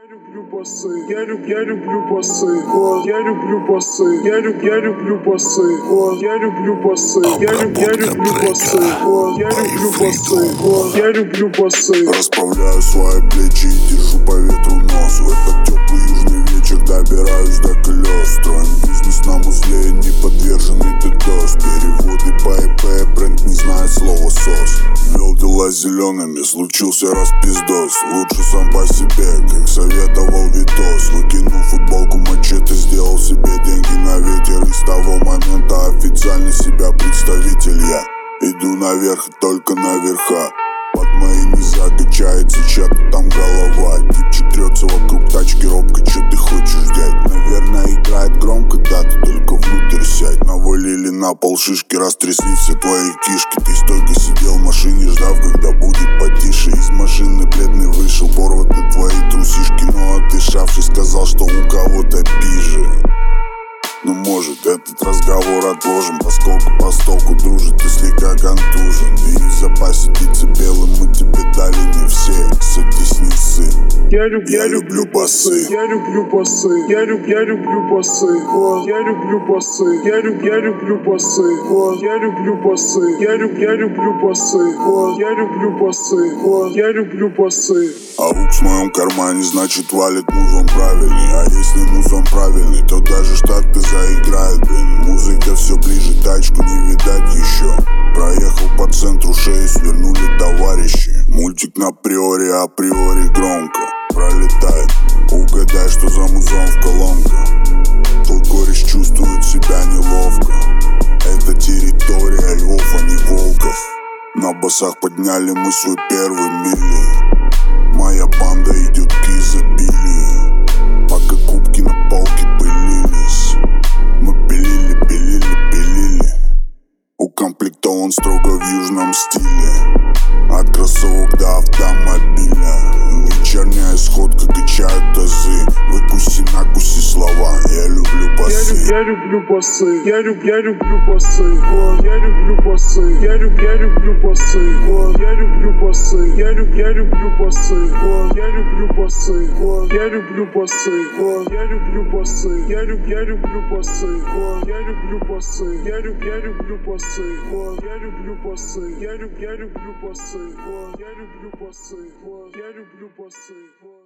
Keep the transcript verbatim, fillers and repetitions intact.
Я люблю басы, я, люб, я люблю басы, вот, я люблю басы, я, люб, я люблю басы, вот, я люблю басы, я, люб, я люблю басы, вот, я люблю басы, вот, я люблю басы. Расправляю свои плечи и держу по ветру нос. В этот теплый южный вечер добираюсь до колес. Строим бизнес на музле, не подверженный ддос. Переводы по ИП, бренд не знает слова сос. Вел дела зелеными, случился распиздос. Лучше сам по себе, как советовал Витос. Выкинул футболку мачете, сделал себе деньги на ветер. И с того момента официально себя представитель я. Иду наверх и только наверха. Под моей не закачается чья-то там голова. Типчик трется вокруг тачки робко, чё ты хочешь, дядь? Наверное играет громко, да, ты только внутрь сядь. Навалили на пол шишки, растрясли все твои кишки. Ты стойко сидел в машине, ждав, когда будет потише. Из машины бледный вышел, порваты твои трусишки. Но отдышавшись сказал, что у кого-то пиже. Ну может этот разговор отложим, поскольку постолку дружит, ты слегка контужен. И в запасе птицы белым мы тебе дали не все. Садись, не сын. Я, люб, я люблю басы, я люблю басы, я, люб, я люблю басы, вот, я люблю басы, я, люб, я люблю басы, вот, я люблю басы, я, люб, я люблю басы, вот, я люблю басы, вот, я люблю басы. А лук в моем кармане, значит валит музон правильный. А если музон правильный, то даже штаты заиграет, блин. Музыка все ближе, тачку не видать еще. Проехал по центру, шею свернули товарищи. Мультик на приоре, априори громко пролетает. Угадай, что за музон в колонках. Твой кореш чувствует себя неловко. Это территория львов, а не волков. На басах подняли мы свой первый мили. Моя банда идет к изобилию. Пока кубки на полке пылились, мы пилили, пилили, пилили. Укомплектован строго в южном стиле. От кроссовок до автомобиля. Вечерняя сходка, качают тазы. Выкуси, накуси слова. Я люблю басы. Я, я люблю басы, я, люб, я люблю басы, вот, я люблю басы, я, люб, я люблю басы, вот, я люблю басы, я, люб, я люблю басы, вот, я люблю басы, вот, я люблю басы, вот, я люблю басы, я, люб, я люблю басы, вот, я люблю басы, я, люб, я люблю басы, вот, я люблю басы, я, люб, я люблю басы, вот, я люблю басы, вот, я люблю басы, вот.